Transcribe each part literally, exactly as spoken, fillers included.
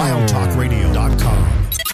wild talk radio dot com.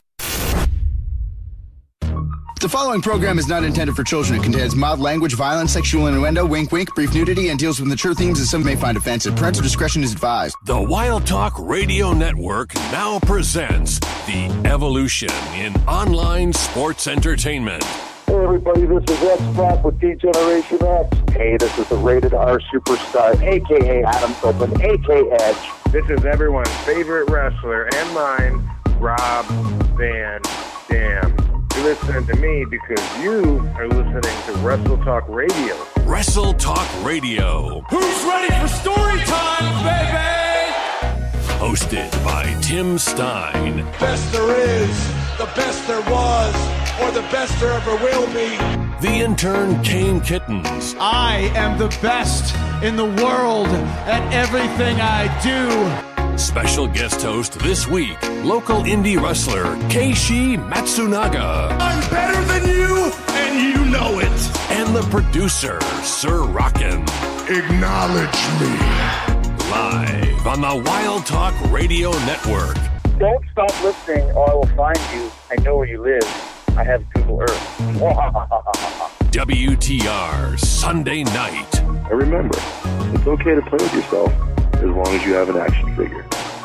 The following program is not intended for children. It contains mild language, violence, sexual innuendo, wink wink, brief nudity, and deals with mature themes that some may find offensive. Parental discretion is advised. The Wild Talk Radio Network now presents The Evolution in Online Sports Entertainment. Hey everybody, this is X-Pac with D-Generation X. Hey, this is the Rated R Superstar, a k a. Adam Copeland, a k a. Edge. This is everyone's favorite wrestler and mine, Rob Van Dam. You listen to me because you are listening to Wrestle Talk Radio. Wrestle Talk Radio. Who's ready for story time, baby? Hosted by Tim Stein. Best there is, the best there was, or the best there ever will be. The intern Kane Kittens. I am the best in the world at everything I do. Special guest host this week, local indie wrestler Keishi Matsunaga. I'm better than you, and you know it. And the producer, Sir Rockin'. Acknowledge me. Live on the Wild Talk Radio Network. Don't stop listening or I will find you. I know where you live. I have Google Earth. W T R Sunday night. And remember, it's okay to play with yourself as long as you have an action figure.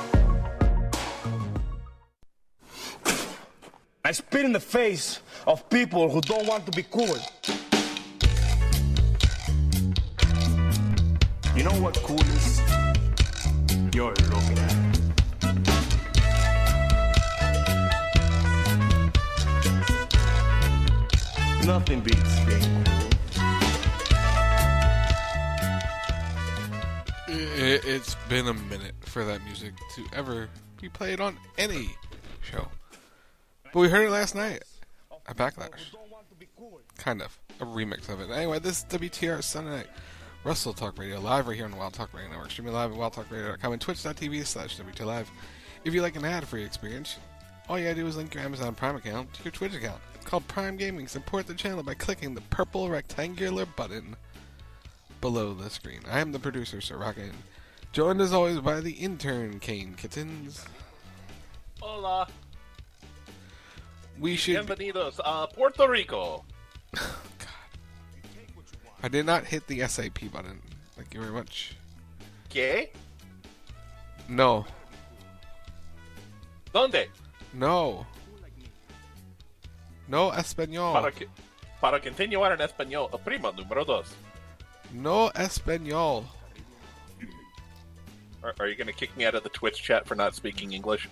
I spit in the face of people who don't want to be cool. You know what cool is? You're looking at it. Nothing beats being cool. It's been a minute for that music to ever be played on any show. But we heard it last night at Backlash. Kind of. A remix of it. Anyway, this is W T R Sunday Night Wrestle Talk Radio, live right here on the Wild Talk Radio Network. Streaming live at wild talk radio dot com and twitch.tv slash W T Live. If you like an ad-free experience, all you gotta do is link your Amazon Prime account to your Twitch account. It's called Prime Gaming. Support the channel by clicking the purple rectangular button below the screen. I am the producer, Sir Rockin', joined as always by the intern, Kane Kittens. Hola. We should... Bienvenidos a Puerto Rico. Oh, God. I did not hit the S A P button. Thank you very much. ¿Qué? No. ¿Dónde? No. No español. Para, que, para continuar en español, prima número dos. No español. Are, are you going to kick me out of the Twitch chat for not speaking English?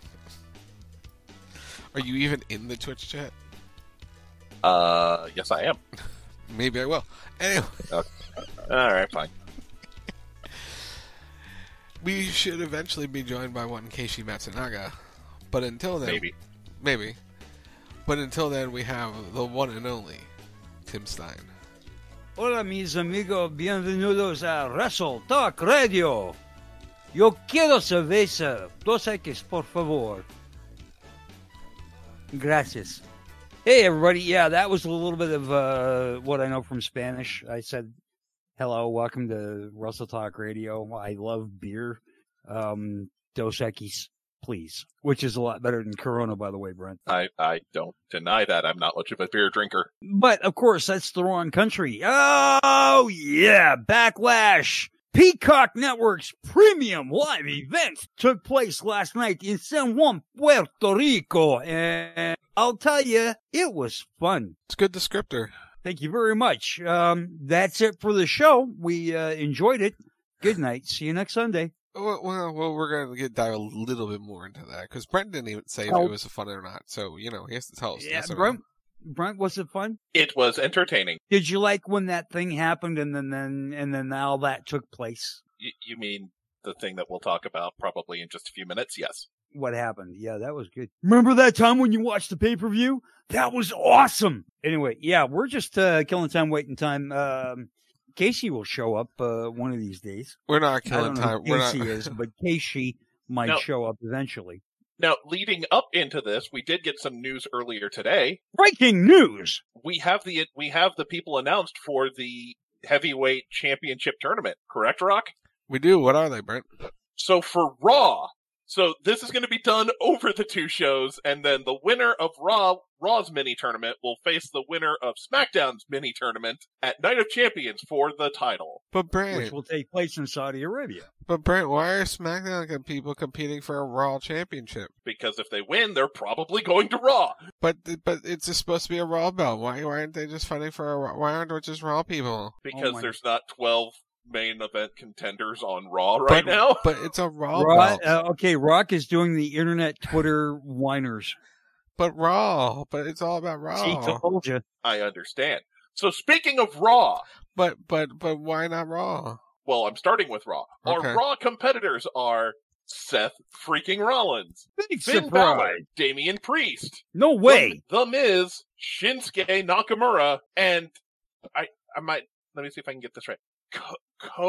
Are you even in the Twitch chat? Uh, yes, I am. Maybe I will. Anyway. Okay. All right, fine. We should eventually be joined by one Keishi Matsunaga, but until then, maybe, maybe. But until then, we have the one and only Tim Stein. Hola, mis amigos, bienvenidos a Wrestle Talk Radio. Yo quiero cerveza, dos X, por favor. Gracias. Hey, everybody. Yeah, that was a little bit of uh, what I know from Spanish. I said, hello, welcome to Wrestle Talk Radio. I love beer. Um, Dos Equis, please. Which is a lot better than Corona, by the way, Brent. I, I don't deny that. I'm not much of a beer drinker. But, of course, that's the wrong country. Oh, yeah, Backlash. Peacock Network's premium live event took place last night in San Juan, Puerto Rico, and I'll tell you, it was fun. It's a good descriptor. Thank you very much. Um, that's it for the show. We uh, enjoyed it. Good night. See you next Sunday. Well, well, well we're going to get dive a little bit more into that, because Brent didn't even say oh. if it was fun or not, so, you know, he has to tell us. Yeah, Brent, Brent, was it fun? It was entertaining. Did you like when that thing happened and then, then and then all that took place? Y- you mean the thing that we'll talk about probably in just a few minutes? Yes. What happened? Yeah, that was good. Remember that time when you watched the pay-per-view? That was awesome. Anyway, yeah, we're just uh, killing time, waiting time. Um, Casey will show up uh, one of these days. We're not killing time. We're not. Casey is, but Casey might no. show up eventually. Now, leading up into this, we did get some news earlier today. Breaking news! We have the we have the people announced for the heavyweight championship tournament. Correct, Rock? We do. What are they, Brent? So for Raw, So this is going to be done over the two shows, and then the winner of Raw Raw's mini tournament will face the winner of SmackDown's mini tournament at Night of Champions for the title. But Brent, which will take place in Saudi Arabia. But Brent, why are SmackDown people competing for a Raw championship? Because if they win, they're probably going to Raw. But but it's just supposed to be a Raw belt. Why why aren't they just fighting for a Raw? Why aren't there just Raw people? Because Oh there's not twelve main event contenders on Raw right but, now. But it's a Raw Raw, belt. uh, okay, Rock is doing the internet Twitter whiners. But Raw. But it's all about Raw. See, told you. I understand. So speaking of Raw. But but but why not Raw? Well, I'm starting with Raw. Okay. Our Raw competitors are Seth freaking Rollins, Big Finn surprise. Balor, Damian Priest, No way. The, the Miz, Shinsuke Nakamura, and I I might let me see if I can get this right. Co-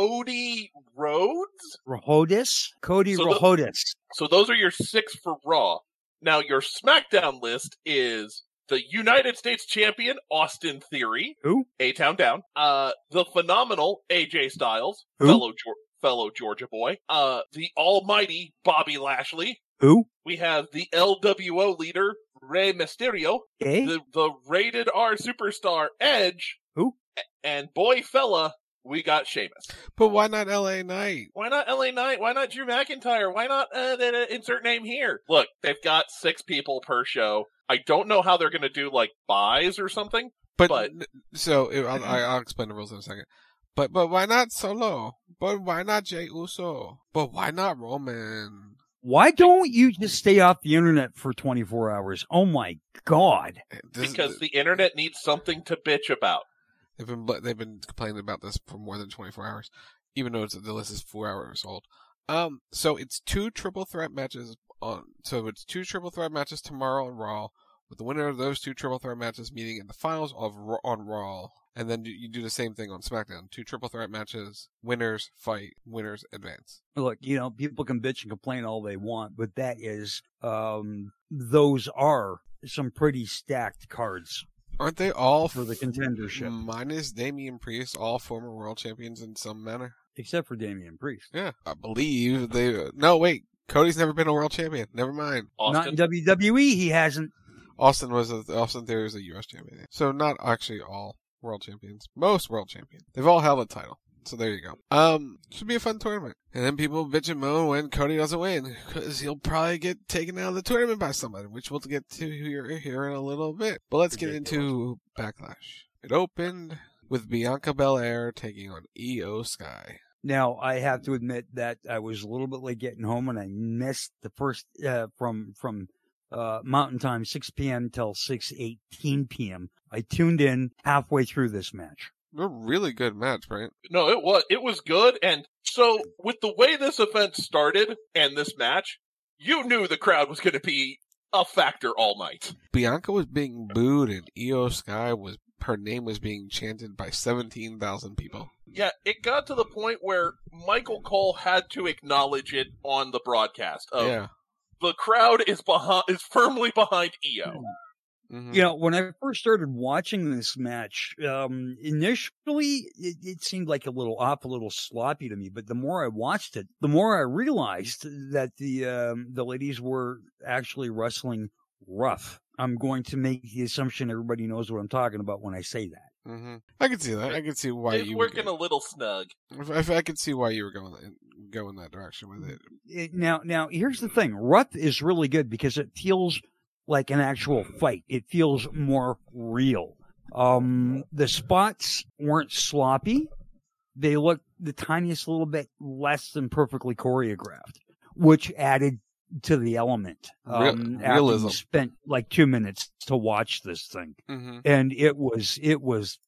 Cody Rhodes? Rhodus? Cody So the- Rhodus. So those are your six for Raw. Now your SmackDown list is the United States Champion, Austin Theory. Who? A-Town Down. Uh, the phenomenal A J Styles. Who? Fellow, Geor- fellow Georgia boy. Uh, the almighty Bobby Lashley. Who? We have the L W O leader, Rey Mysterio. Okay. The, the rated R superstar, Edge. Who? And boy fella, we got Sheamus. But why not L A Knight? Why not L A Knight? Why not Drew McIntyre? Why not uh, the, the insert name here? Look, they've got six people per show. I don't know how they're going to do, like, buys or something. But, But- so I'll, I'll explain the rules in a second. But but why not Solo? But why not Jey Uso? But why not Roman? Why don't you just stay off the internet for twenty-four hours? Oh my God. This- Because the internet needs something to bitch about. They've been they've been complaining about this for more than twenty-four hours, even though it's, the list is four hours old. Um, so it's two triple threat matches on. So it's two triple threat matches tomorrow on Raw, with the winner of those two triple threat matches meeting in the finals of Raw, on Raw, and then you do the same thing on SmackDown. Two triple threat matches, winners fight, winners advance. Look, you know, people can bitch and complain all they want, but that is, um, those are some pretty stacked cards. Aren't they all for the contendership? Minus Damian Priest, all former world champions in some manner. Except for Damian Priest. Yeah, I believe they. No, wait. Cody's never been a world champion. Never mind. Austin? Not in W W E, he hasn't. Austin was a, Austin Theory was a U S champion. So not actually all world champions. Most world champions. They've all held a title. So there you go. Um, should be a fun tournament. And then people bitch and moan when Cody doesn't win, because he'll probably get taken out of the tournament by somebody, which we'll get to here, here in a little bit. But let's get into Backlash. It opened with Bianca Belair taking on Io Sky. Now, I have to admit that I was a little bit late getting home and I missed the first, uh, from, from, uh, Mountain Time, six p.m. till six eighteen p.m. I tuned in halfway through this match. A really good match, right? No, it was it was good, and so with the way this event started and this match, you knew the crowd was going to be a factor all night. Bianca was being booed, and Io Sky was her name was being chanted by seventeen thousand people. Yeah, it got to the point where Michael Cole had to acknowledge it on the broadcast. Of, Yeah, the crowd is behind is firmly behind Io. mm-hmm. You know, when I first started watching this match, um, initially it, it seemed like a little off, a little sloppy to me. But the more I watched it, the more I realized that the um, the ladies were actually wrestling rough. I'm going to make the assumption everybody knows what I'm talking about when I say that. Mm-hmm. I can see that. I can see why It's you working were, a little snug. I, I could see why you were going going that direction with it. It, now, now here's the thing: rough is really good because it feels like an actual fight. It feels more real. Um, the spots weren't sloppy. They looked the tiniest little bit less than perfectly choreographed, which added to the element. Um, Real, realism. after you spent like two minutes to watch this thing, Mm-hmm. and it was it was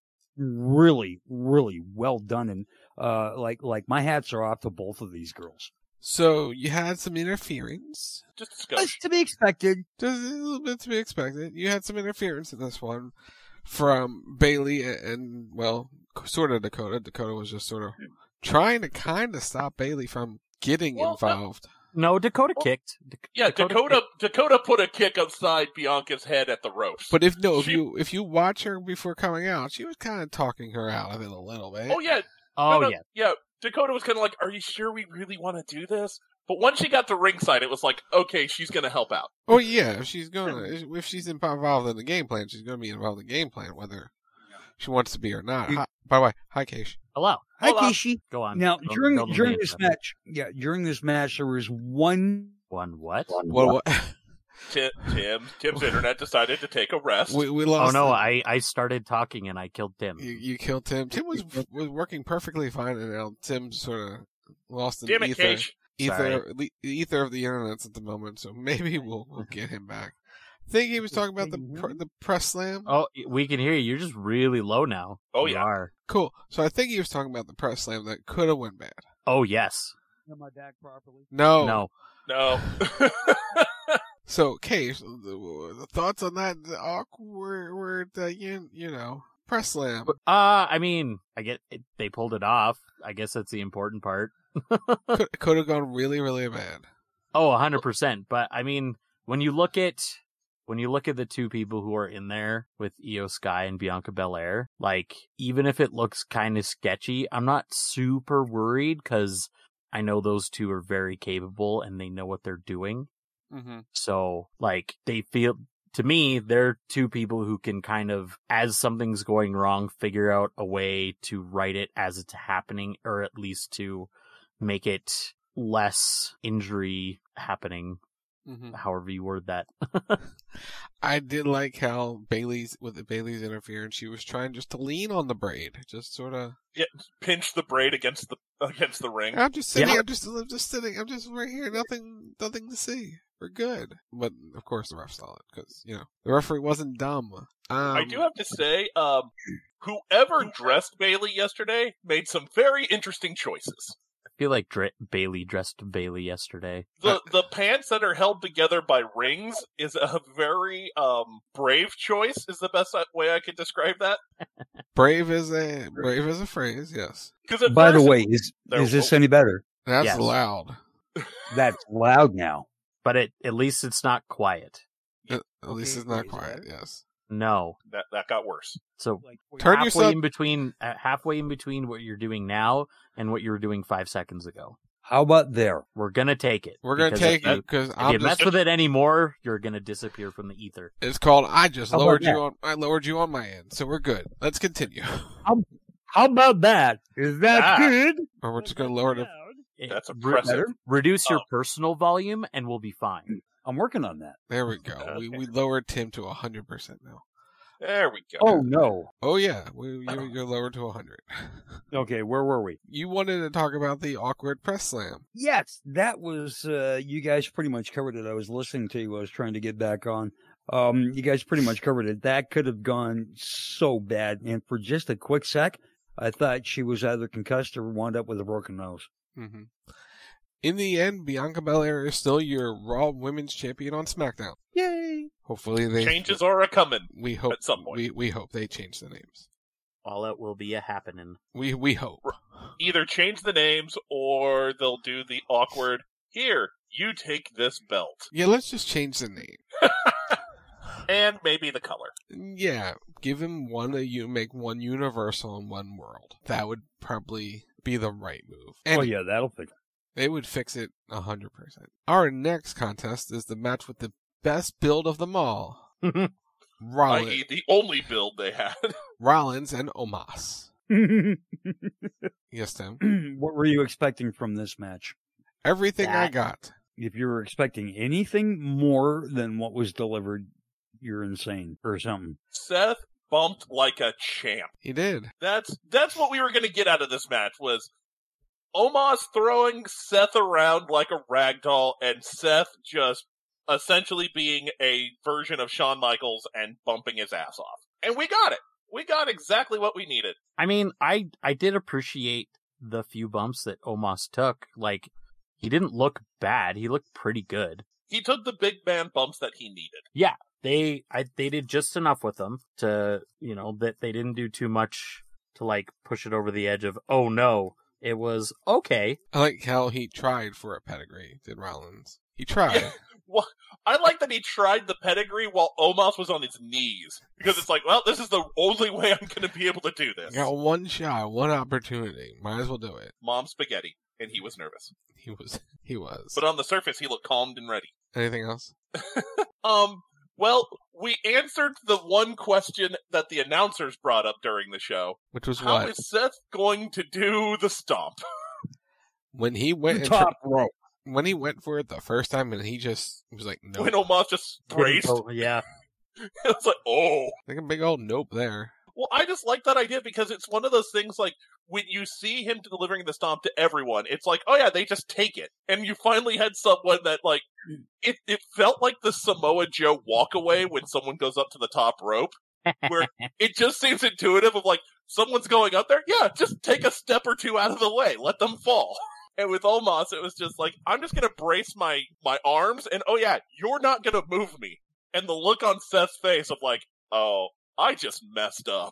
really really well done. And uh, like like my hats are off to both of these girls. So you had some interference. Just a That's skosh. to be expected. Just a little bit to be expected. You had some interference in this one from Bailey and, and well, sort of Dakota. Dakota was just sort of trying to kind of stop Bailey from getting Well, involved. No, Dakota kicked. Yeah, Dakota Dakota Dakota put a kick upside Bianca's head at the ropes. But if no, if She- you if you watch her before coming out, she was kind of talking her out of it a little bit. Oh yeah, Oh no, no, yeah. yeah. Dakota was kind of like, "Are you sure we really want to do this?" But once she got to ringside, it was like, okay, she's going to help out. Oh yeah, if she's gonna, if she's involved in the game plan, she's gonna be involved in the game plan, whether she wants to be or not. Hi, by the way, hi, Keish. Hello. Hi, Hold on. Kishi. Go on. Now, Don't- during don't during name this them. match, yeah, during this match, there was one. One what? What? what? Tim, Tim, Tim's internet decided to take a rest. we we Oh lost. no, the- I, I started talking and I killed Tim. You, you killed Tim. Tim was was working perfectly fine, and now Tim sort of lost in Damn it, ether, Keish. ether, the ether of the internet at the moment. So maybe we'll we'll get him back. I think he was talking about the pr- the press slam. Oh, we can hear you. You're just really low now. Oh, You yeah. are. Cool. So I think he was talking about the press slam that could have went bad. Oh yes. Am I back properly? No. No. No. So, Case, the, the thoughts on that awkward, uh, you, you know, press slam? Uh, I mean, I get it, they pulled it off. I guess that's the important part. could could have gone really, really bad. Oh, a hundred percent. But I mean, when you look at when you look at the two people who are in there with Io Sky and Bianca Belair, like even if it looks kind of sketchy, I'm not super worried because I know those two are very capable and they know what they're doing. Mm-hmm. So, like, they feel, to me, they're two people who can kind of, as something's going wrong, figure out a way to write it as it's happening, or at least to make it less injury happening, Mm-hmm. however you word that. I did like how Bailey's, with the Bailey's interference, she was trying just to lean on the braid, just sort of. Yeah, pinch the braid against the against the ring. I'm just sitting. Yeah. I'm just, I'm just sitting. I'm just right here. Nothing, nothing to see. We're good. But of course, the ref saw it because you know the referee wasn't dumb. Um, I do have to say, um, whoever dressed Bailey yesterday made some very interesting choices. I feel like Dra- Bailey dressed Bailey yesterday. The the pants that are held together by rings is a very um brave choice. Is the best way I could describe that. brave is a brave is a phrase. Yes. Because By the way, is is this any better? That's Yes. loud. That's loud now. But it, at least it's not quiet. At, at least it's not quiet. Yes. No. That that got worse. So Turn halfway yourself- in between, uh, halfway in between what you're doing now and what you were doing five seconds ago. How about there? We're gonna take it. We're gonna Because take if you- it because If I'm you just. mess with it anymore, you're gonna disappear from the ether. It's called. I just How about lowered you that? on. I lowered you on my end, so we're good. Let's continue. How about that? Is that Ah. good? Or we're just gonna lower it. It- That's re- impressive. reduce your Oh. personal volume, and we'll be fine. I'm working on that. There we go. We we lowered Tim to a hundred percent now. There we go. Oh no. Oh yeah, we you're, you're lowered to a hundred. Okay, where were we? You wanted to talk about the awkward press slam. Yes, that was. Uh, you guys pretty much covered it. I was listening to you. I was trying to get back on. Um, you guys pretty much covered it. That could have gone so bad. And for just a quick sec, I thought she was either concussed or wound up with a broken nose. Mm-hmm. In the end, Bianca Belair is still your Raw Women's Champion on SmackDown. Yay! Hopefully they Changes are a coming. We hope at some point. We we hope they change the names. All that will be a happening. We we hope. Either change the names or they'll do the awkward. Here, you take this belt, Yeah, let's just change the name. and maybe the color. Yeah, give him one. You make one Universal and one World. That would probably be the right move. And Oh yeah, that'll fix it. they would fix it a hundred percent. Our next contest is the match with the best build of them all. Rollins, that is the only build they had. Rollins and Omos. Yes, Tim. What were you expecting from this match? Everything I That- got. If you were expecting anything more than what was delivered, you're insane or something. Seth bumped like a champ. He did. That's that's what we were going to get out of this match was Omos throwing Seth around like a ragdoll and Seth just essentially being a version of Shawn Michaels and bumping his ass off. And we got it. We got exactly what we needed. I mean, I I did appreciate the few bumps that Omos took. Like, he didn't look bad. He looked pretty good. He took the big man bumps that he needed. Yeah, they I they did just enough with them to, you know, that they didn't do too much to like push it over the edge of, oh no. It was okay. I like how he tried for a pedigree, did Rollins. He tried. Yeah. Well, I like that he tried the pedigree while Omos was on his knees. Because it's like, well, this is the only way I'm going to be able to do this. Got one shot, one opportunity. Might as well do it. Mom spaghetti. and he was nervous. He was. He was. But on the surface, he looked calmed and ready. Anything else? um. Well, we answered the one question that the announcers brought up during the show. Which was How what? How is Seth going to do the stomp? When he went the top for, rope. When he went for it the first time, and he just was like, "No." When Omos just braced. Oh, yeah. It was like, oh. Like a big old nope there. Well, I just like that idea because it's one of those things like when you see him delivering the stomp to everyone, it's like, oh yeah, they just take it. And you finally had someone that like, it, it felt like the Samoa Joe walk away when someone goes up to the top rope, where it just seems intuitive of like, someone's going up there, yeah, just take a step or two out of the way, let them fall. And with Omos, it was just like, I'm just gonna brace my, my arms, and oh yeah, you're not gonna move me. And the look on Seth's face of like, oh, I just messed up,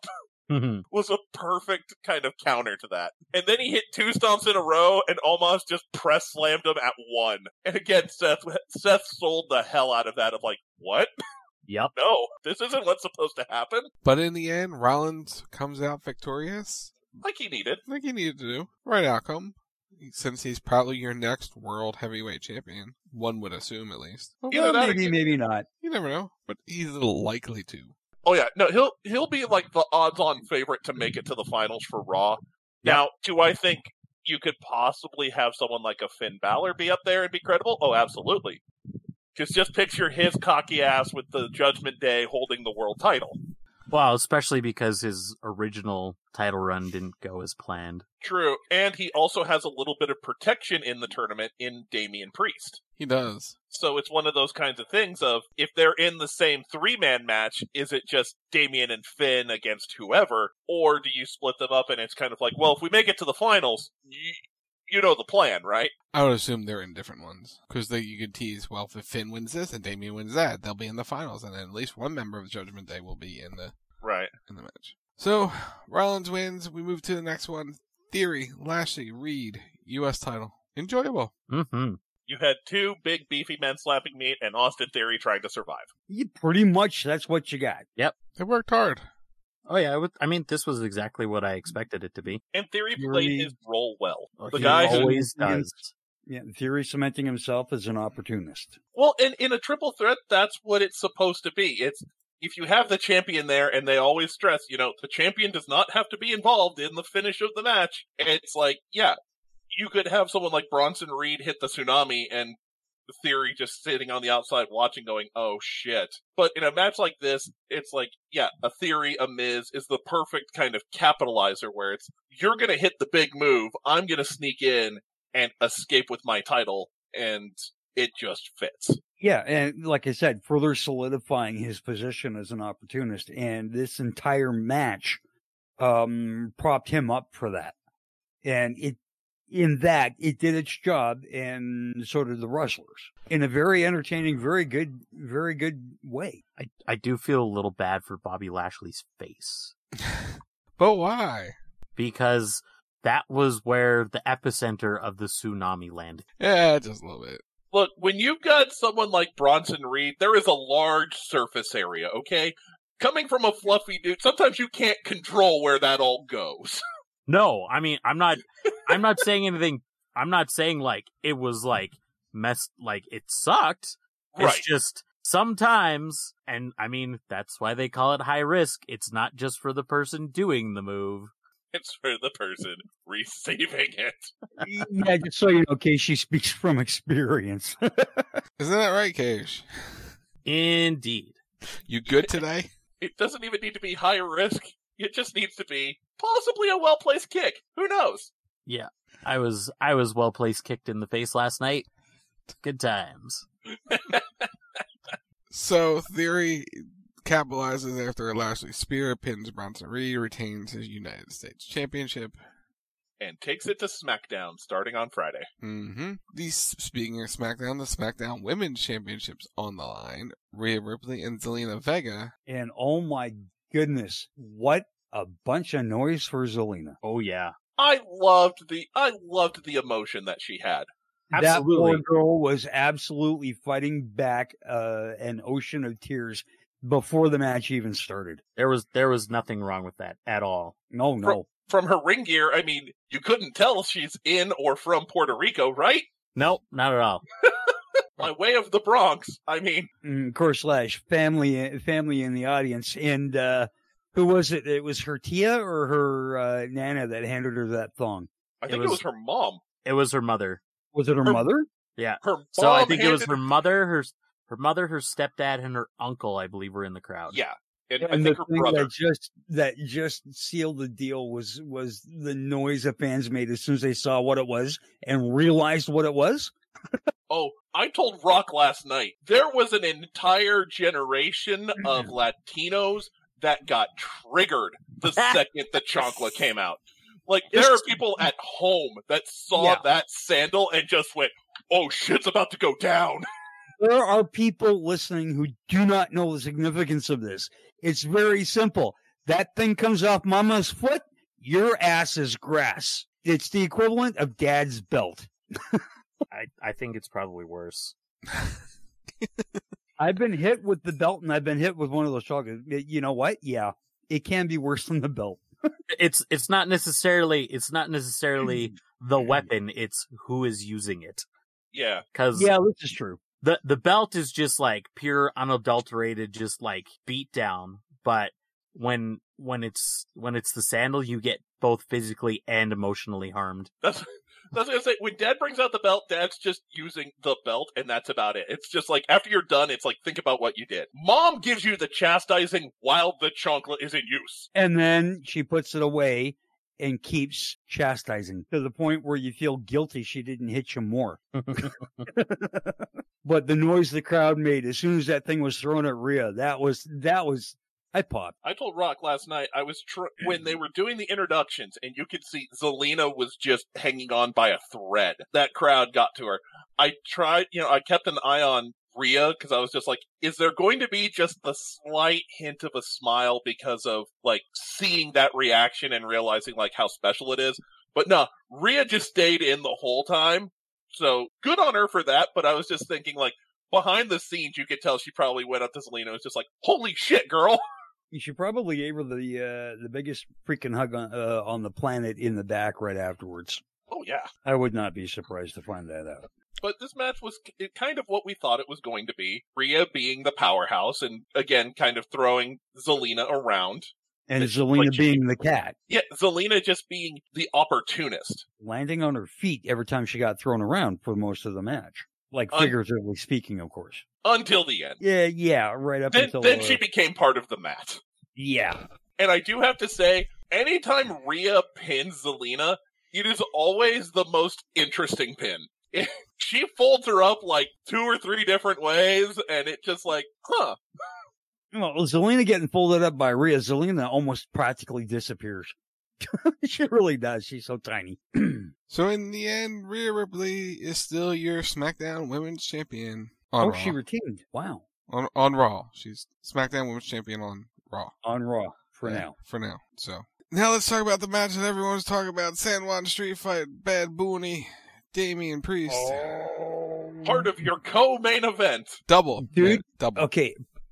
was a perfect kind of counter to that. And then he hit two stomps in a row, and Omos just press slammed him at one. And again, Seth Seth sold the hell out of that of like, what? Yep. No, this isn't what's supposed to happen. But in the end, Rollins comes out victorious. Like he needed. Like he needed to do. Right outcome. Since he's probably your next world heavyweight champion. One would assume, at least. Well, well maybe, maybe not. You never know. But he's likely to. Oh yeah, no, he'll he'll be like the odds-on favorite to make it to the finals for Raw. Yep. Now, do I think you could possibly have someone like a Finn Balor be up there and be credible? Oh, absolutely. Because just picture his cocky ass with the Judgment Day holding the world title. Well, especially because his original title run didn't go as planned. True, and he also has a little bit of protection in the tournament in Damian Priest. He does. So it's one of those kinds of things of, if they're in the same three-man match, is it just Damian and Finn against whoever, or do you split them up and it's kind of like, well, if we make it to the finals, you, you know the plan, right? I would assume they're in different ones. Because you could tease, well, if Finn wins this and Damian wins that, they'll be in the finals, and then at least one member of the Judgment Day will be in the right in the match. So, Rollins wins. We move to the next one. Theory, Lashley, Reed, U S title. Enjoyable. Mm-hmm. You had two big beefy men slapping meat and Austin Theory trying to survive. Yeah, pretty much that's what you got. Yep. They worked hard. Oh yeah, I, would, I mean, this was exactly what I expected it to be. And Theory played his role well. Oh, the he guy always who, does. Yeah, Theory cementing himself as an opportunist. Well, in, in a triple threat, that's what it's supposed to be. It's if you have the champion there, and they always stress, you know, the champion does not have to be involved in the finish of the match. And it's like, yeah, you could have someone like Bronson Reed hit the tsunami, and Theory just sitting on the outside watching going, oh shit. But in a match like this, it's like, yeah, a Theory, a Miz is the perfect kind of capitalizer where it's, you're gonna hit the big move, I'm gonna sneak in and escape with my title, and it just fits. Yeah, and like I said, further solidifying his position as an opportunist, and this entire match um propped him up for that. And it in that, it did its job, and so did the wrestlers. In a very entertaining, very good, very good way. I, I do feel a little bad for Bobby Lashley's face. But why? Because that was where the epicenter of the tsunami landed. Yeah, just a little bit. Look, when you've got someone like Bronson Reed, there is a large surface area, okay? Coming from a fluffy dude, sometimes you can't control where that all goes. No, I mean, I'm not, I'm not saying anything, I'm not saying like, it was like, messed, like, it sucked. It's right. just, sometimes, and I mean, that's why they call it high risk, it's not just for the person doing the move. It's for the person receiving it. Yeah, just so you know, Casey speaks from experience. Isn't that right, Cage? Indeed. You good today? It doesn't even need to be high risk. It just needs to be possibly a well-placed kick. Who knows? Yeah. I was I was well-placed kicked in the face last night. Good times. So, Theory capitalizes after a Lashley spear, pins Bronson Reed, retains his United States Championship. And takes it to SmackDown starting on Friday. Mm-hmm. These, speaking of SmackDown, the SmackDown Women's Championships on the line. Rhea Ripley and Zelina Vega. And oh my goodness, what a bunch of noise for Zelina. Oh yeah. I loved the I loved the emotion that she had. Absolutely. That poor girl was absolutely fighting back uh, an ocean of tears before the match even started. There was there was nothing wrong with that at all. No, no. From, from her ring gear, I mean, you couldn't tell she's in or from Puerto Rico, right? Nope, not at all. By way of the Bronx, I mean. Mm, of course, slash family, family in the audience. And uh, who was it? It was her tia or her uh, nana that handed her that thong? I think it was, it was her mom. It was her mother. Was it her, her mother? Yeah. Her mom so I think handed... it was her mother, her her mother, her stepdad, and her uncle, I believe, were in the crowd. Yeah. And, and I think her brother. That just, that just sealed the deal was, was the noise the fans made as soon as they saw what it was and realized what it was. Oh, I told Rock last night, there was an entire generation of Latinos that got triggered the second the chancla came out. Like, there are people at home that saw yeah. that sandal and just went, oh, shit's about to go down. There are people listening who do not know the significance of this. It's very simple. That thing comes off mama's foot, your ass is grass. It's the equivalent of dad's belt. I, I think it's probably worse. I've been hit with the belt and I've been hit with one of those chocolates. You know what? Yeah, it can be worse than the belt. it's it's not necessarily it's not necessarily the weapon. It's who is using it. Yeah. Cause yeah, this is true. The the belt is just like pure unadulterated, just like beat down. But when when it's when it's the sandal, you get both physically and emotionally harmed. That's that's what I was gonna say. When Dad brings out the belt, Dad's just using the belt, and that's about it. It's just like after you're done, it's like think about what you did. Mom gives you the chastising while the chancla is in use, and then she puts it away and keeps chastising to the point where you feel guilty she didn't hit you more. But the noise the crowd made as soon as that thing was thrown at Rhea, that was, that was, I popped. I told Rock last night, I was, tr- when they were doing the introductions and you could see Zelina was just hanging on by a thread. That crowd got to her. I tried, you know, I kept an eye on Rhea because I was just like, is there going to be just the slight hint of a smile because of like seeing that reaction and realizing like how special it is? But no, Rhea just stayed in the whole time. So good on her for that. But I was just thinking like behind the scenes, you could tell she probably went up to Zelina and was just like, holy shit, girl. She probably gave her the uh, the biggest freaking hug on, uh, on the planet in the back right afterwards. Oh, yeah. I would not be surprised to find that out. But this match was kind of what we thought it was going to be. Rhea being the powerhouse and, again, kind of throwing Zelina around. And Zelina like being she, the cat. Yeah, Zelina just being the opportunist. Landing on her feet every time she got thrown around for most of the match. Like, Un- figuratively speaking, of course. Until the end. Yeah, yeah, right up then, until... Then uh, she became part of the match. Yeah. And I do have to say, anytime Rhea pins Zelina, it is always the most interesting pin. It, she folds her up like two or three different ways, and it just like, huh. Well, Zelina getting folded up by Rhea, Zelina almost practically disappears. She really does. She's so tiny. So in the end, Rhea Ripley is still your SmackDown Women's Champion on oh, Raw. She retained. Wow. On on Raw. She's SmackDown Women's Champion on Raw. On Raw, for yeah, now. For now. So now let's talk about the match that everyone's talking about. San Juan Street Fight, Bad Bunny, Damian Priest. Oh, part of your co-main event. Double. Dude, yeah, double. Okay.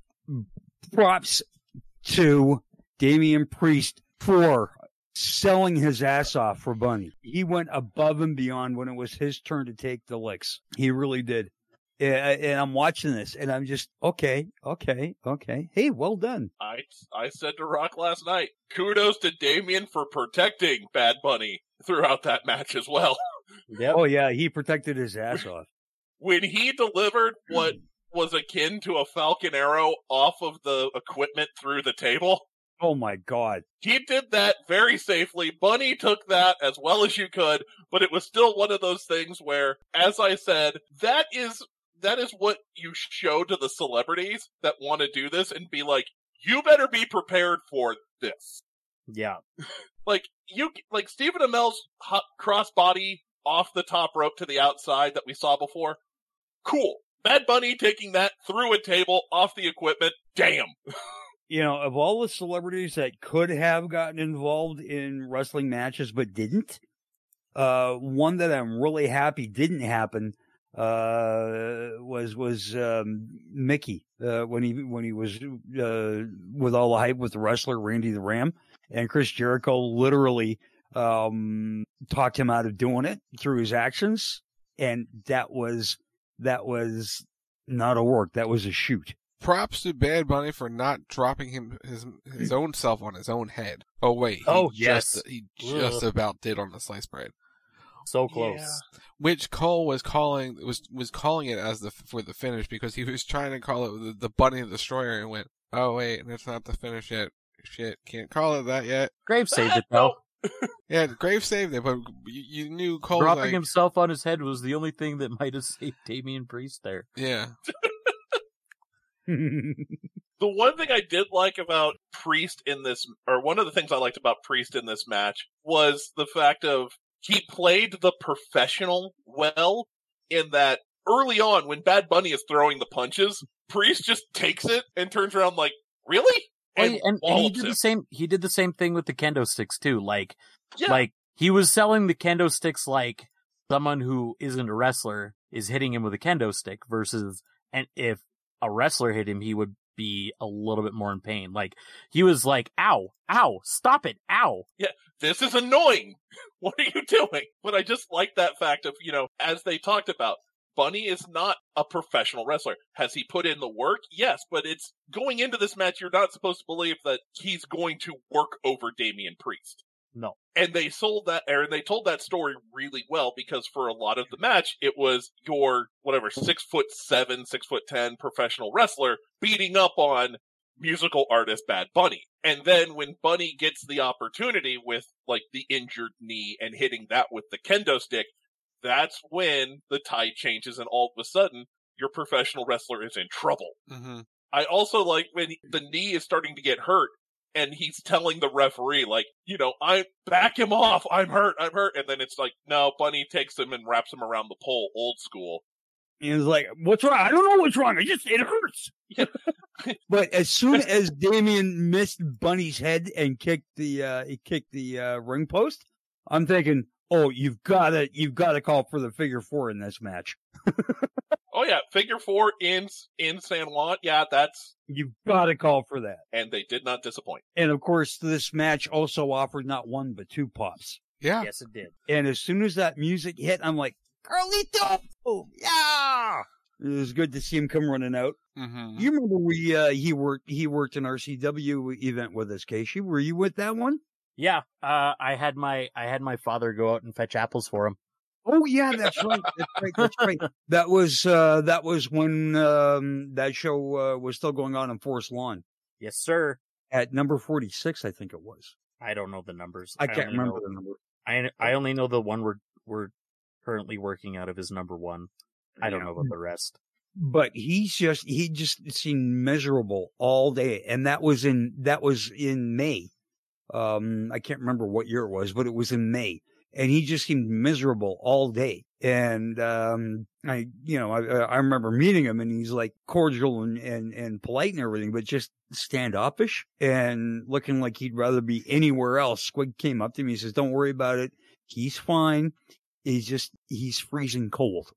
Props to Damian Priest for selling his ass off for Bunny. He went above and beyond when it was his turn to take the licks. He really did. And I'm watching this, and I'm just, okay, okay, okay. Hey, well done. I I said to Rock last night, kudos to Damian for protecting Bad Bunny throughout that match as well. Yep. Oh, yeah, he protected his ass off. When he delivered what was akin to a Falcon Arrow off of the equipment through the table. Oh, my God. He did that very safely. Bunny took that as well as you could, but it was still one of those things where, as I said, that is... That is what you show to the celebrities that want to do this and be like, you better be prepared for this. Yeah. like, you, like Stephen Amell's crossbody off the top rope to the outside that we saw before. Cool. Bad Bunny taking that through a table off the equipment. Damn. You know, of all the celebrities that could have gotten involved in wrestling matches but didn't, uh, one that I'm really happy didn't happen uh was was um Mickey uh when he when he was uh with all the hype with the wrestler Randy the Ram. And Chris Jericho literally um, talked him out of doing it through his actions. And that was, that was not a work. That was a shoot. Props to Bad Bunny for not dropping him his his own self on his own head. Oh wait, he oh just, yes, he just Ugh. about did on the sliced bread. So close. Yeah. Which Cole was calling was was calling it as the for the finish because he was trying to call it the, the Bunny Destroyer and went, oh wait, and it's not the finish yet. Shit, can't call it that yet. Grave saved it though. Yeah, Grave saved it, but you, you knew Cole dropping like, himself on his head was the only thing that might have saved Damian Priest there. Yeah. The one thing I did like about Priest in this, or one of the things I liked about Priest in this match, was the fact of he played the professional well, in that early on when Bad Bunny is throwing the punches, Priest just takes it and turns around like, really? And, and, and he wallops did him. the same. He did the same thing with the kendo sticks too. Like, Yeah. like he was selling the kendo sticks like someone who isn't a wrestler is hitting him with a kendo stick versus, and if a wrestler hit him, he would be a little bit more in pain. Like he was like, "Ow, ow, stop it, ow." Yeah, this is annoying. What are you doing? But I just like that fact of, you know, as they talked about, Bunny is not a professional wrestler. Has he put in the work? Yes, but it's going into this match, you're not supposed to believe that he's going to work over Damian Priest. No. And they sold that, or they told that story really well, because for a lot of the match, it was your, whatever, six foot seven, six foot ten professional wrestler beating up on musical artist Bad Bunny. And then when Bunny gets the opportunity with, like, the injured knee and hitting that with the kendo stick, that's when the tide changes and all of a sudden, your professional wrestler is in trouble. Mm-hmm. I also like when the knee is starting to get hurt, and he's telling the referee, like, you know, I back him off. I'm hurt. I'm hurt. And then it's like, no, Bunny takes him and wraps him around the pole, old school. And he's like, what's wrong? I don't know what's wrong. I just, it hurts. But as soon as Damian missed Bunny's head and kicked the, uh, he kicked the, uh, ring post, I'm thinking, oh, you've gotta, you've gotta call for the figure four in this match. Oh yeah, figure four in, in San Juan. Yeah, that's, You've got to call for that. and they did not disappoint. And of course, this match also offered not one, but two pops. Yeah. Yes, it did. And as soon as that music hit, I'm like, Carlito! Oh, yeah! It was good to see him come running out. Mm-hmm. You remember we, uh, he worked, he worked an R C W event with us, Casey. Were you with that one? Yeah. Uh, I had my, I had my father go out and fetch apples for him. Oh yeah, that's right. That's right. That's right. That was, uh, that was when, um, that show, uh, was still going on in Forest Lawn. Yes, sir. At number forty-six, I think it was. I don't know the numbers. I can't only remember know- the number. I I only know the one we're we're currently working out of is number one. I don't Yeah. know about the rest. But he's just, he just seemed miserable all day. And that was in, that was in May. Um, I can't remember what year it was, but it was in May. And he just seemed miserable all day. And, um, I, you know, I, I remember meeting him and he's like cordial and, and, and polite and everything, but just standoffish and looking like he'd rather be anywhere else. Squig came up to me and says, don't worry about it. He's fine. He's just, he's freezing cold.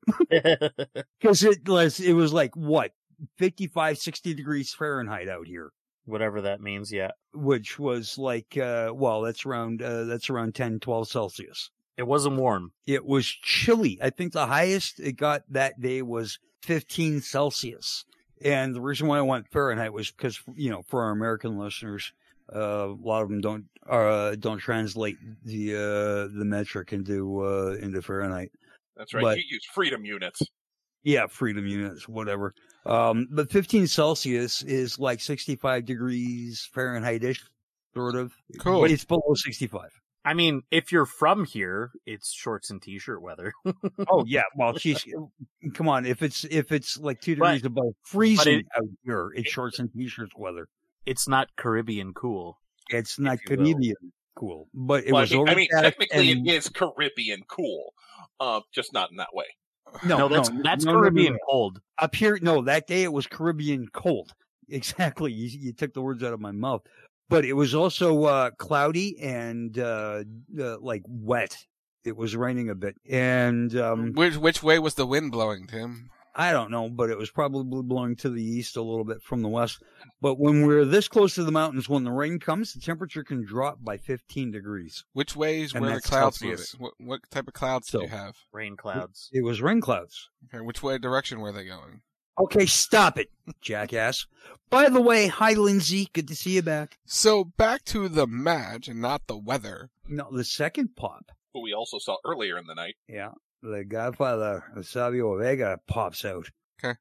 Cause it was, it was like what? fifty-five, sixty degrees Fahrenheit out here. Whatever that means, yeah. Which was like, uh, well, that's around, uh, that's around ten, twelve Celsius. It wasn't warm. It was chilly. I think the highest it got that day was fifteen Celsius. And the reason why I went Fahrenheit was because, you know, for our American listeners, uh, a lot of them don't, uh, don't translate the, uh, the metric into, uh, into Fahrenheit. That's right. But- you use freedom units. Yeah, freedom units, whatever. Um, but fifteen Celsius is like sixty-five degrees Fahrenheit-ish, sort of. Cool. But it's below sixty-five. I mean, if you're from here, it's shorts and t-shirt weather. Oh yeah, well, she's come on. If it's if it's like two But- degrees above freezing it- out here, it's shorts and t-shirts weather. It's not Caribbean cool. It's not you will. Canadian cool, but it Well, was I mean, I mean, overcast technically and- it is Caribbean cool, um, just not in that way. No, No, that's no, that's no, no, no, Caribbean no. cold. Up here, no, that day it was Caribbean cold. Exactly. You, you took the words out of my mouth. But it was also, uh, cloudy and, uh, uh, like wet. It was raining a bit. And, um, Which which way was the wind blowing, Tim? I don't know, but it was probably blowing to the east a little bit from the west. But when we're this close to the mountains, when the rain comes, the temperature can drop by fifteen degrees. Which way is And where the that's clouds Celsius. moving? What, what type of clouds So- do you have? Rain clouds. It was rain clouds. Okay, which way direction were they going? Okay, stop it, jackass. By the way, hi, Lindsay. Good to see you back. So back to the match and not the weather. No, the second pop. Who we also saw earlier in the night. Yeah, the Godfather, Savio Vega, pops out. Okay.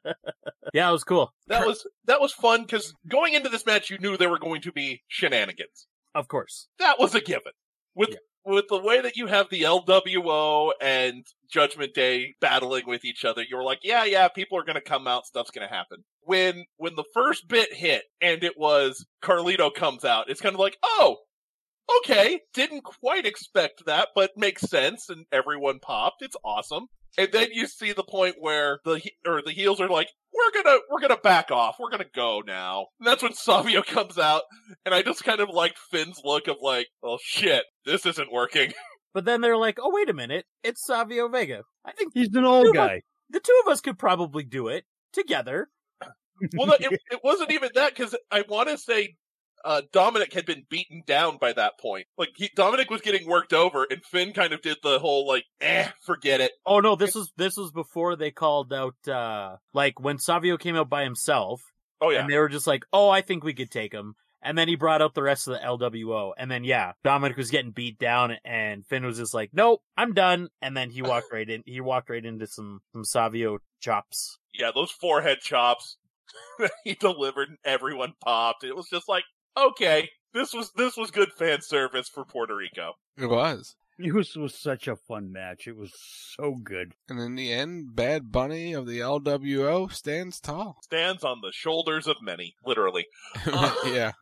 Yeah, it was cool. That was that was fun because going into this match, you knew there were going to be shenanigans. Of course. That was a given. With Yeah. with the way that you have the L W O and Judgment Day battling with each other, you were like, yeah, yeah, people are going to come out, stuff's going to happen. When when the first bit hit and it was Carlito comes out, it's kind of like, oh, okay, didn't quite expect that, but makes sense, and everyone popped. It's awesome. And then you see the point where the he- or the heels are like, we're gonna we're gonna back off, we're gonna go now. And that's when Savio comes out, and I just kind of liked Finn's look of like, oh shit, this isn't working. But then they're like, oh, wait a minute. It's Savio Vega. I think He's an old two of guy. us- the two of us could probably do it together. Well, no, it, it wasn't even that, because I want to say uh, Dominic had been beaten down by that point. Like, he, Dominic was getting worked over, and Finn kind of did the whole, like, eh, forget it. Oh, no, this was this was before they called out, uh, like, when Savio came out by himself. Oh, yeah. And they were just like, oh, I think we could take him. And then he brought out the rest of the L W O. And then, yeah, Dominic was getting beat down, and Finn was just like, nope, I'm done. And then he walked right in. He walked right into some, some Savio chops. Yeah, those forehead chops that he delivered, and everyone popped. It was just like, okay, this was this was good fan service for Puerto Rico. It was. It was, was such a fun match. It was so good. And in the end, Bad Bunny of the L W O stands tall. Stands on the shoulders of many, literally. Yeah.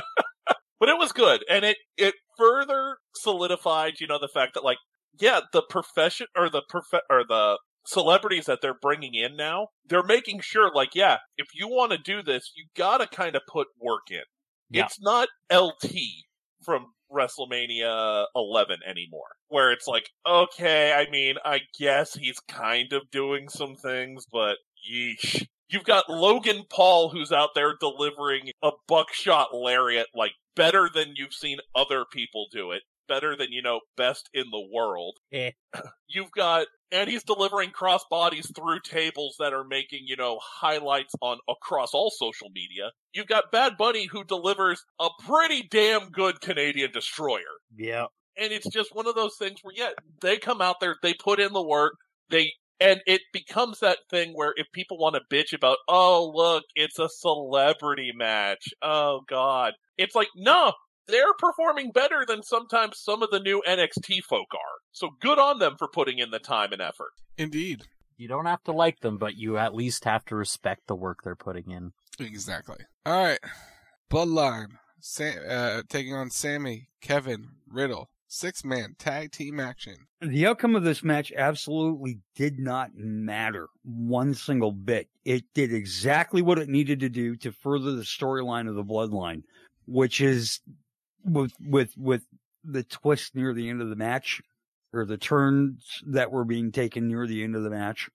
But it was good, and it, it further solidified, you know, the fact that, like, yeah, the profession, or the prof- or the celebrities that they're bringing in now, they're making sure, like, yeah, if you want to do this, you gotta kind of put work in. Yeah. It's not L T from WrestleMania eleven anymore, where it's like, okay, I mean, I guess he's kind of doing some things, but yeesh. You've got Logan Paul who's out there delivering a buckshot lariat, like, better than you've seen other people do it. Better than, you know, best in the world. Eh. You've got, and he's delivering cross bodies through tables that are making, you know, highlights on across all social media. You've got Bad Bunny who delivers a pretty damn good Canadian destroyer. Yeah. And it's just one of those things where, yeah, they come out there, they put in the work, they, and it becomes that thing where if people want to bitch about, oh, look, it's a celebrity match. Oh, God. It's like, no, they're performing better than sometimes some of the new N X T folk are. So good on them for putting in the time and effort. Indeed. You don't have to like them, but you at least have to respect the work they're putting in. Exactly. All right. Bloodline. Sam, uh, taking on Sammy, Kevin, Riddle. Six-man tag team action. The outcome of this match absolutely did not matter one single bit. It did exactly what it needed to do to further the storyline of the Bloodline, which is with with with the twist near the end of the match, or the turns that were being taken near the end of the match.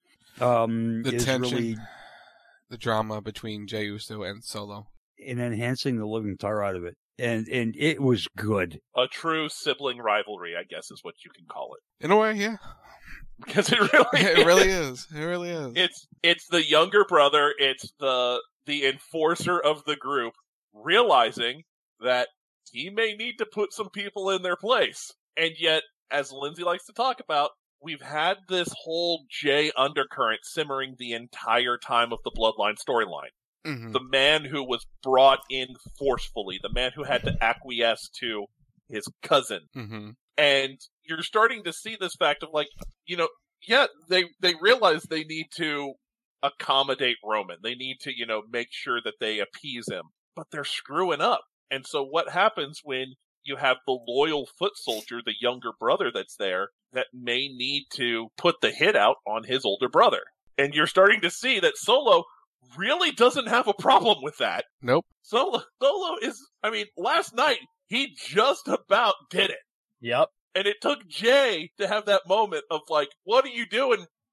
Um, The is tension, really the drama between Jey Uso and Solo, in enhancing the living tar out of it. And and it was good. A true sibling rivalry, I guess, is what you can call it. in a way, yeah. Because it really It really is. It really is. It's it's the younger brother, it's the the enforcer of the group, realizing that he may need to put some people in their place. And yet, as Lindsay likes to talk about, we've had this whole Jay undercurrent simmering the entire time of the Bloodline storyline. Mm-hmm. The man who was brought in forcefully, the man who had to acquiesce to his cousin. Mm-hmm. And you're starting to see this fact of, like, you know, yeah, they, they realize they need to accommodate Roman. They need to, you know, make sure that they appease him. But they're screwing up. And so what happens when you have the loyal foot soldier, the younger brother that's there, that may need to put the hit out on his older brother? And you're starting to see that Solo really doesn't have a problem with that. Nope. Solo, Solo is, I mean, last night, he just about did it. Yep. And it took Jay to have that moment of like, what are you doing?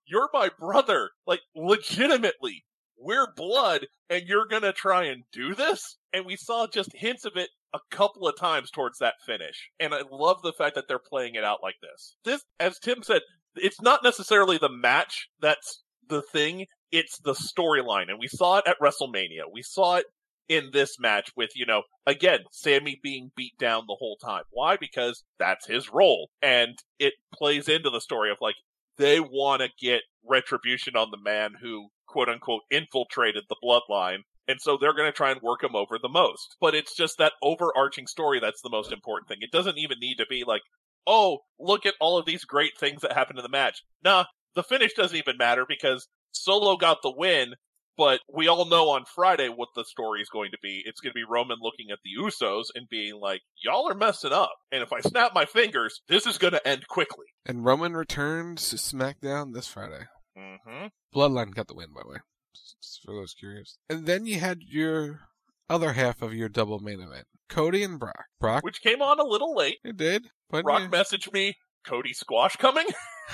you're my brother. Like, legitimately, we're blood, and you're gonna try and do this? And we saw just hints of it a couple of times towards that finish. And I love the fact that they're playing it out like this. This, as Tim said, it's not necessarily the match that's the thing, it's the storyline. And we saw it at WrestleMania. We saw it in this match with, you know, again, Sammy being beat down the whole time. Why? Because that's his role. And it plays into the story of, like, they want to get retribution on the man who, quote unquote, infiltrated the bloodline. And so they're going to try and work him over the most. But it's just that overarching story that's the most important thing. It doesn't even need to be like, oh, look at all of these great things that happened in the match. Nah, the finish doesn't even matter because Solo got the win, but we all know on Friday what the story is going to be. It's going to be Roman looking at the Usos and being like, y'all are messing up. And if I snap my fingers, this is going to end quickly. And Roman returns to SmackDown this Friday. Mm-hmm. Bloodline got the win, by the way. Just for those curious. And then you had your other half of your double main event. Cody and Brock. Brock. Which came on a little late. It did. But Brock yeah. messaged me, Cody squash coming?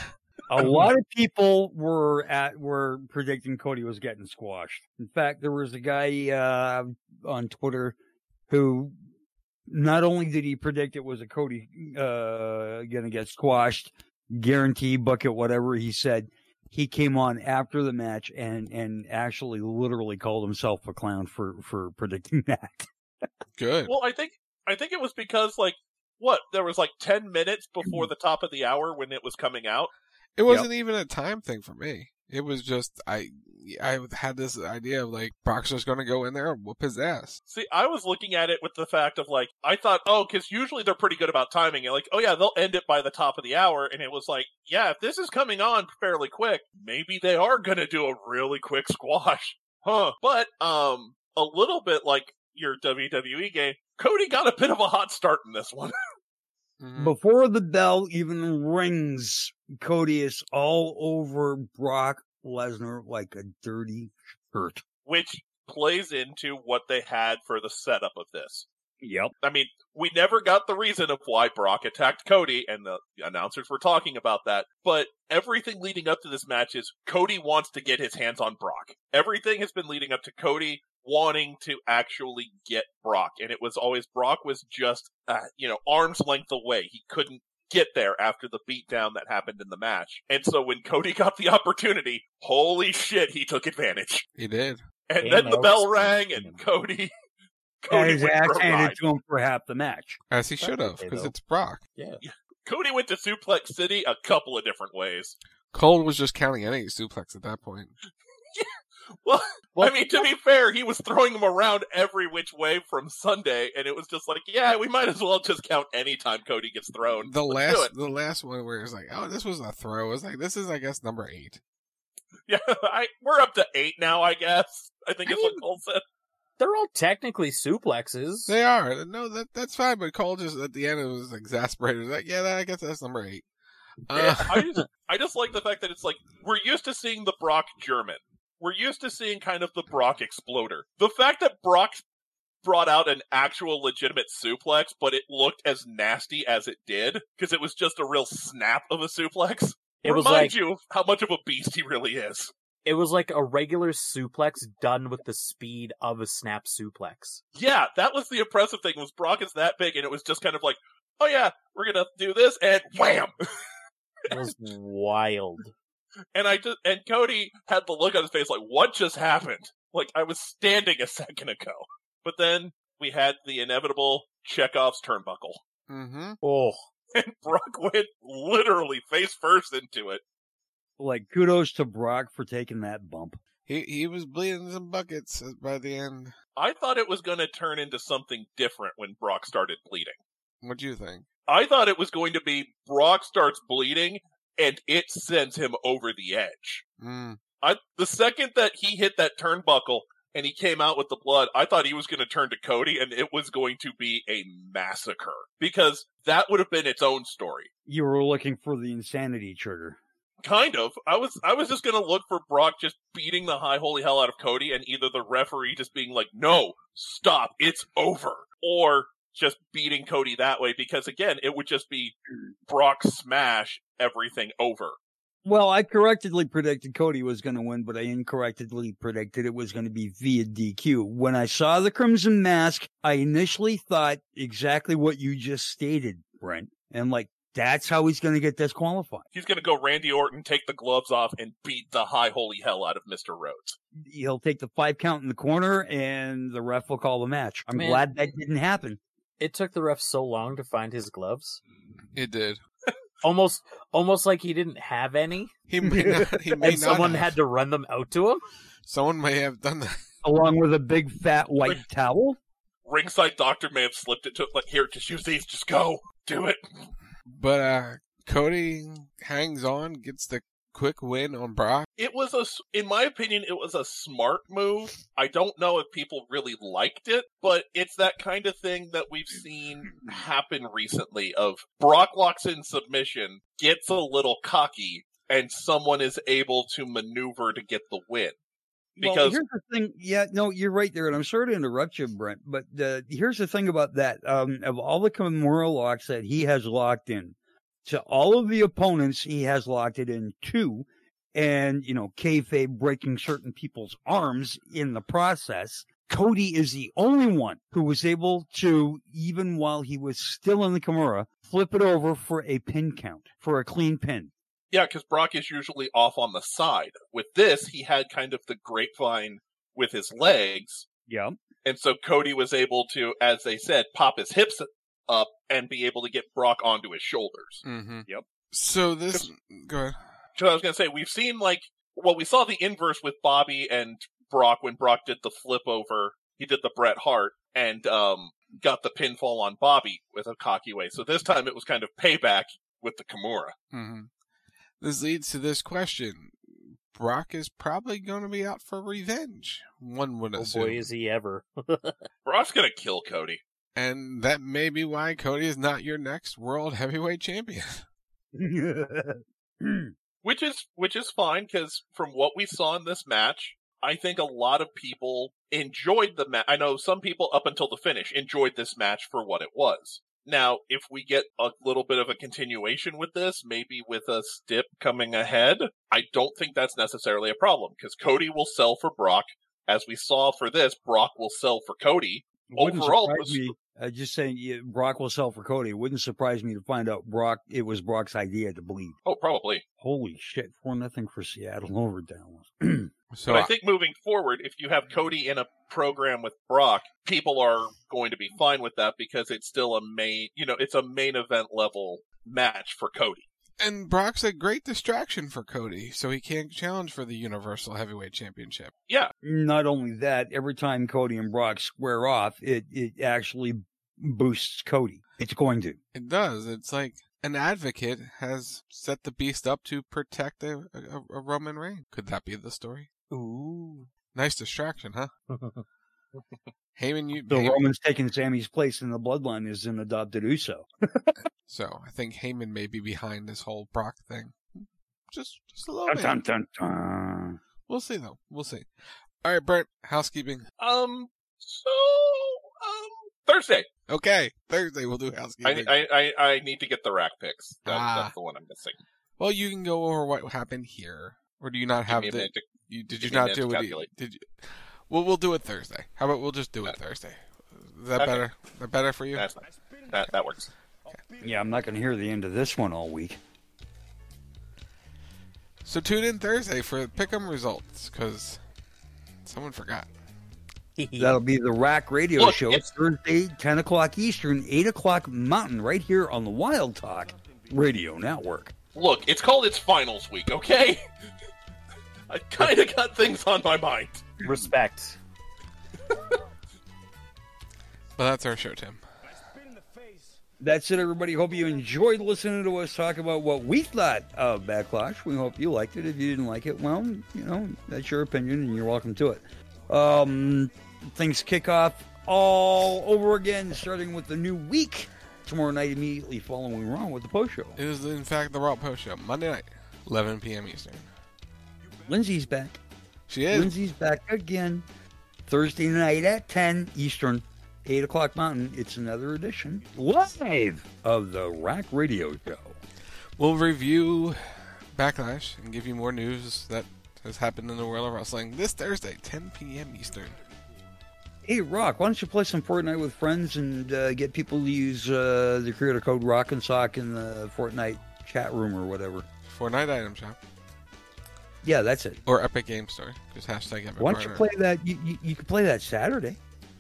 A lot of people were at were predicting Cody was getting squashed. In fact, there was a guy uh, on Twitter who not only did he predict it was a Cody uh, going to get squashed, guarantee, bucket, whatever, he said he came on after the match and, and actually literally called himself a clown for, for predicting that. Good. Well, I think I think it was because, like, what, there was like ten minutes before the top of the hour when it was coming out? It wasn't yep. even a time thing for me. It was just, I I had this idea of, like, Brock's just going to go in there and whoop his ass. See, I was looking at it with the fact of, like, I thought, oh, because usually they're pretty good about timing it. Like, oh yeah, they'll end it by the top of the hour. And it was like, yeah, if this is coming on fairly quick, maybe they are going to do a really quick squash. Huh. But, um, a little bit like your W W E game, Cody got a bit of a hot start in this one. Before the bell even rings, Cody is all over Brock Lesnar like a dirty shirt. Which plays into what they had for the setup of this. Yep. I mean, we never got the reason of why Brock attacked Cody, and the announcers were talking about that, but everything leading up to this match is Cody wants to get his hands on Brock. Everything has been leading up to Cody wanting to actually get Brock, and it was always Brock was just, uh, you know, arm's length away. He couldn't get there after the beatdown that happened in the match. And so when Cody got the opportunity, holy shit, he took advantage. He did. And He then the knows. bell rang, and Cody... And Cody his went ass for a handed ride. to him for half the match. As he should have, because it's Brock. Yeah. Cody went to Suplex City a couple of different ways. Cole was just counting any suplex at that point. Well, I mean, to be fair, he was throwing them around every which way from Sunday, and it was just like, yeah, we might as well just count any time Cody gets thrown. The Let's do last, it. the last one where it's like, oh, this was a throw. It was like, this is, I guess, number eight. Yeah, I, we're up to eight now, I guess. I think I is mean, what Cole said. They're all technically suplexes. They are. No, that that's fine. But Cole just at the end it was exasperated. Like, yeah, I guess that's number eight. Uh, Yeah, I just, I just like the fact that it's like we're used to seeing the Brock German. We're used to seeing kind of the Brock Exploder. The fact that Brock brought out an actual legitimate suplex, but it looked as nasty as it did because it was just a real snap of a suplex. It was reminds like- you of how much of a beast he really is. It was like a regular suplex done with the speed of a snap suplex. Yeah, that was the impressive thing. Was Brock is that big, and it was just kind of like, oh yeah, we're gonna do this, and wham! It was wild. And I just and Cody had the look on his face like, what just happened? Like I was standing a second ago. But then we had the inevitable Chekhov's turnbuckle. Mm-hmm. Oh. And Brock went literally face first into it. Like, kudos to Brock for taking that bump. He he was bleeding some buckets by the end. I thought it was going to turn into something different when Brock started bleeding. What do you think? I thought it was going to be Brock starts bleeding and it sends him over the edge. Mm. I the second that he hit that turnbuckle and he came out with the blood, I thought he was going to turn to Cody and it was going to be a massacre. Because that would have been its own story. You were looking for the insanity trigger. Kind of. I was I was just going to look for Brock just beating the high holy hell out of Cody and either the referee just being like, no, stop, it's over. Or just beating Cody that way because, again, it would just be Brock smash everything over. Well, I correctly predicted Cody was going to win, but I incorrectly predicted it was going to be via D Q. When I saw the Crimson Mask, I initially thought exactly what you just stated, Brent. And like, that's how he's going to get disqualified. He's going to go Randy Orton, take the gloves off, and beat the high holy hell out of Mister Rhodes. He'll take the five count in the corner, and the ref will call the match. I'm Man. glad that didn't happen. It took the ref so long to find his gloves. It did. Almost, almost like he didn't have any. He may not. He may and not someone have. had to run them out to him. Someone may have done that. Along with a big fat white Ring- towel. Ringside doctor may have slipped it to like, here, just use these, just go, do it. But uh, Cody hangs on, gets the quick win on Brock. It was a, in my opinion, it was a smart move. I don't know if people really liked it, but it's that kind of thing that we've seen happen recently of Brock locks in submission, gets a little cocky, and someone is able to maneuver to get the win. Because well, here's the thing. Yeah, no, you're right there, and I'm sorry to interrupt you, Brent, but uh, here's the thing about that. Um, of all the Kimura locks that he has locked in, to all of the opponents, he has locked it in two, and, you know, kayfabe breaking certain people's arms in the process. Cody is the only one who was able to, even while he was still in the Kimura, flip it over for a pin count, for a clean pin. Yeah, because Brock is usually off on the side. With this, he had kind of the grapevine with his legs. Yep. And so Cody was able to, as they said, pop his hips up and be able to get Brock onto his shoulders. Mm-hmm. Yep. So this, go ahead. So I was going to say, we've seen like, well, we saw the inverse with Bobby and Brock when Brock did the flip over. He did the Bret Hart and um, got the pinfall on Bobby with a cocky way. So this time it was kind of payback with the Kimura. Mm-hmm. This leads to this question. Brock is probably going to be out for revenge. One would Oh assume. boy, is he ever. Brock's going to kill Cody. And that may be why Cody is not your next world heavyweight champion. Which is which is fine, because from what we saw in this match, I think a lot of people enjoyed the match. I know some people up until the finish enjoyed this match for what it was. Now, if we get a little bit of a continuation with this, maybe with a stip coming ahead, I don't think that's necessarily a problem, because Cody will sell for Brock. As we saw for this, Brock will sell for Cody. Wouldn't Overall, surprise was, me, uh, just saying yeah, Brock will sell for Cody. It wouldn't surprise me to find out Brock, it was Brock's idea to bleed. Oh, probably. Holy shit, four nothing for Seattle over Dallas. So but I think moving forward, if you have Cody in a program with Brock, people are going to be fine with that because it's still a main, you know, it's a main event level match for Cody. And Brock's a great distraction for Cody, so he can't challenge for the Universal Heavyweight Championship. Yeah. Not only that, every time Cody and Brock square off, it, it actually boosts Cody. It's going to. It does. It's like an advocate has set the beast up to protect a, a, a Roman Reigns. Could that be the story? Ooh. Nice distraction, huh? Heyman, you... So Heyman, Roman's taking Sammy's place in the bloodline is an adopted Uso. So I think Heyman may be behind this whole Brock thing. Just, just a little bit. Dun, dun, dun. We'll see, though. We'll see. All right, Bert, housekeeping. Um, so, um, Thursday. Okay, Thursday we'll do housekeeping. I, I, I, I need to get the rack picks. That, Ah. That's the one I'm missing. Well, you can go over what happened here. Or do you not Give have me a the... minute to- You, did give you me a not minute do to it? calculate. Did you? Well, we'll do it Thursday. How about we'll just do it Thursday? Is that Okay. better? Is that better for you? That's nice. That, that works. Yeah, I'm not going to hear the end of this one all week. So tune in Thursday for pick'em results, because someone forgot. That'll be the Rack Radio Look, Show. it's- Thursday, ten o'clock Eastern, eight o'clock Mountain, right here on the Wild Talk Radio Network. Look, it's called It's Finals Week, okay? I kind of got things on my mind. Respect. But that's our show, Tim. That's it, everybody. Hope you enjoyed listening to us talk about what we thought of Backlash. We hope you liked it. If you didn't like it, well, you know, that's your opinion, and you're welcome to it. Um, things kick off all over again, starting with the new week. Tomorrow night, immediately following Raw with the post show. It is, in fact, the Raw post show. Monday night, eleven p.m. Eastern. Lindsay's back. She is. Lindsay's back again. Thursday night at ten Eastern, eight o'clock Mountain. It's another edition live of the Rack Radio Show. We'll review Backlash and give you more news that has happened in the world of wrestling this Thursday, ten p.m. Eastern. Hey, Rock, why don't you play some Fortnite with friends and uh, get people to use uh, the creator code Rock and Sock in the Fortnite chat room or whatever. Fortnite item shop. Yeah, that's it. Or Epic Game Store. Just hashtag Epic Why don't you Partner. play that? You, you, you can play that Saturday.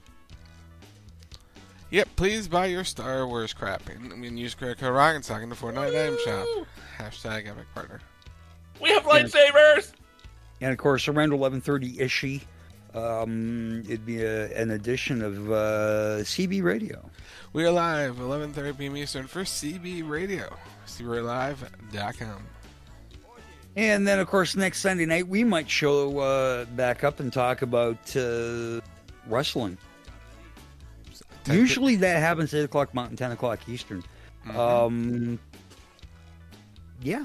Yep, please buy your Star Wars crap and, and use creator code Rock and Sock in the Fortnite item shop. Hashtag Epic Partner. We have lightsabers! And, of course, around eleven thirty Ishi, um, it'd be a, an edition of uh, C B Radio. We are live eleven thirty p.m. Eastern for C B Radio. C B live dot com. And then, of course, next Sunday night, we might show uh, back up and talk about uh, wrestling. Usually that happens at eight o'clock Mountain, ten o'clock Eastern. Mm-hmm. Um, yeah.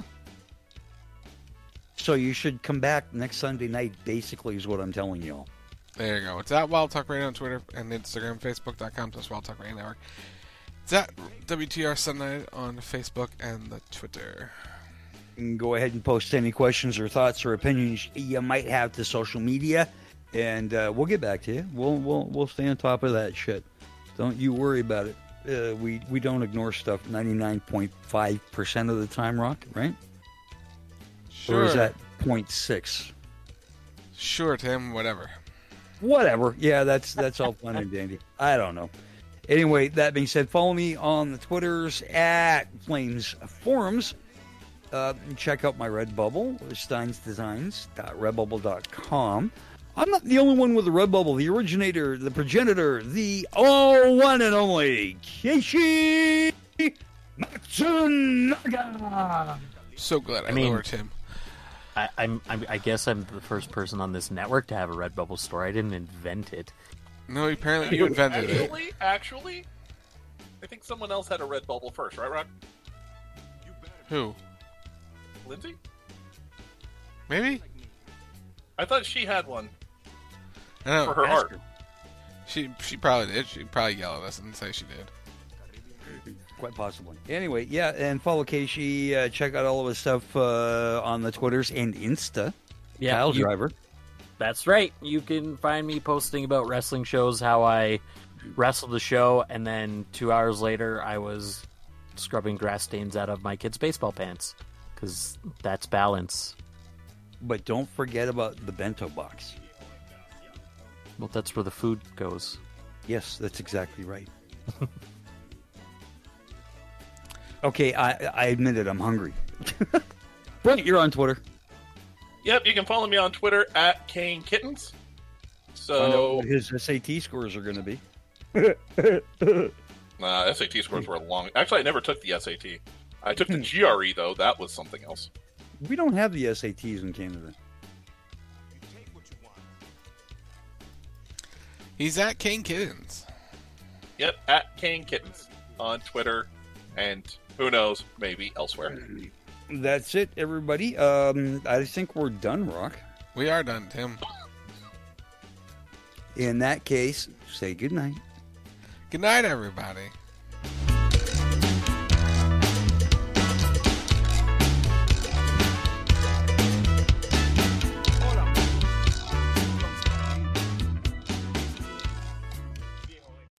So you should come back next Sunday night, basically, is what I'm telling you all. There you go. It's at Wild Talk Radio on Twitter and Instagram, Facebook dot com slash Wild Talk Radio Network. It's at W T R Sunday on Facebook and the Twitter. You can go ahead and post any questions or thoughts or opinions you might have to social media, and uh, we'll get back to you. We'll we'll we'll stay on top of that shit. Don't you worry about it. Uh, we we don't ignore stuff ninety-nine point five percent of the time, Rock, right? Sure. Or is that zero point six? Sure, Tim. Whatever. Whatever. Yeah, that's that's all fun and dandy. I don't know. Anyway, that being said, follow me on the Twitters at Flames Forums. Uh, check out my Redbubble, steins designs dot redbubble dot com. I'm not the only one with a Redbubble. The originator, the progenitor, the all one and only Keishi Matsunaga. So glad I, I mean, lowered him. I, I'm, I'm, I guess I'm the first person on this network to have a Redbubble store. I didn't invent it. No, apparently you invented it. Actually, actually, I think someone else had a Redbubble first, right, Rock? Who? Lindsay? Maybe? I thought she had one. I know. For her Ask heart. her. She she probably did. She'd probably yell at us and say she did. Quite possibly. Anyway, yeah, and follow Keishi. Uh, check out all of his stuff uh, on the Twitters and Insta. Yeah, Kyle you- Driver. That's right. You can find me posting about wrestling shows, how I wrestled the show, and then two hours later, I was scrubbing grass stains out of my kid's baseball pants. Because that's balance. But don't forget about the bento box. Well, that's where the food goes. Yes, that's exactly right. Okay, I, I admit it, I'm hungry. Brent, you're on Twitter. Yep, you can follow me on Twitter at Kane Kittens. Find out So, what his S A T scores are going to be. uh, S A T scores were long. Actually, I never took the S A T. I took the G R E, though. That was something else. We don't have the S A Ts in Canada. He's at Kane Kittens. Yep, at Kane Kittens on Twitter, and who knows, maybe elsewhere. That's it, everybody. Um, I think we're done, Rock. We are done, Tim. In that case, say goodnight. Good night, everybody.